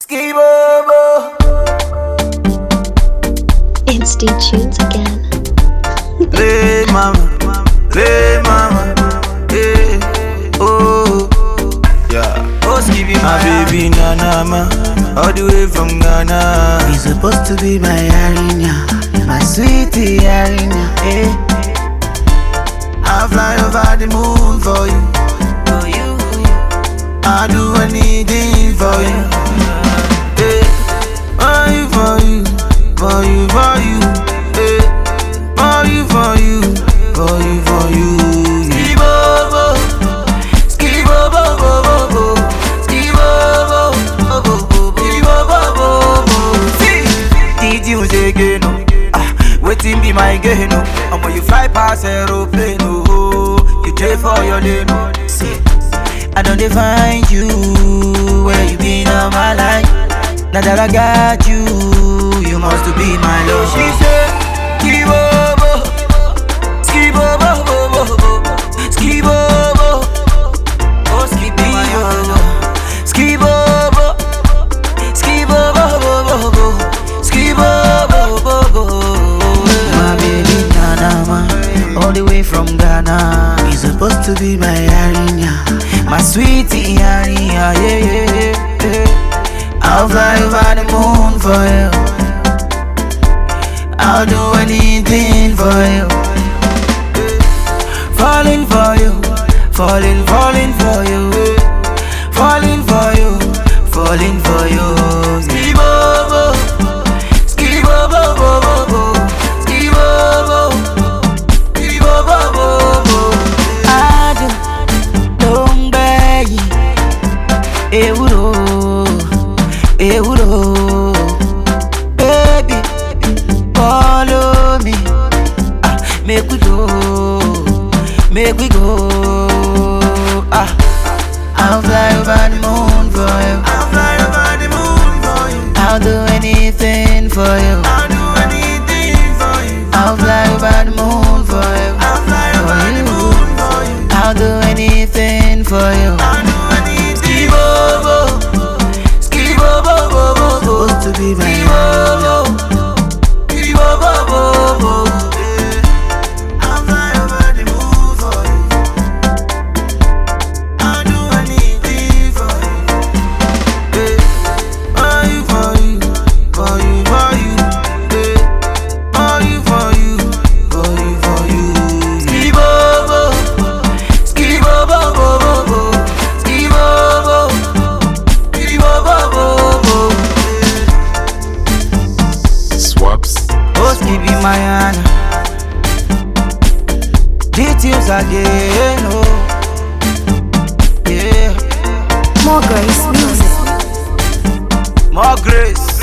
Skibobo. It's D Tunes again. Play mama, yeah, oh, yeah. Oh, Skibby, my baby Nana, all the way from Ghana. You're supposed to be my Arinya, my sweetie Arinya, eh? I'll fly over the moon for you, I'll do anything for you, eh? For you, for you, for you, eh? For you. Skibobo, skibobo, skibobo, skibobo. See, did you say again? Waiting be my gain, no. And when you fly past aeroplane, oh, you pay for your lane, no. See, I don't define you, where you been all my life. Now that I got you, you must be my love. She said, skibobo, skibobo, skibobo, oh skibobo, skibobo, skibobo, skibobo. My baby Nana, all the way from Ghana. You're supposed to be my Arinya, my sweetie Arinya, yeah. I'll fly over the moon for you, I'll do anything for you. Falling for you, falling for you, falling for you, falling for you. Skibobo, skibobo, skibobo, skibobo. I don't beg you, Euro, baby, follow me, make we go, I'll fly over the moon for you, I'll do anything for you, I'll fly over the moon for you, I'll do anything for you. Supposed to be my I'll fly over the moon for you, I'll do anything for you, for you, for you, for you, for you, for you. Skibobo, skibobo, skibobo, skibobo. Swaps. Oh, Skibby Mayana, details again, oh, yeah. More Grace music. More grace.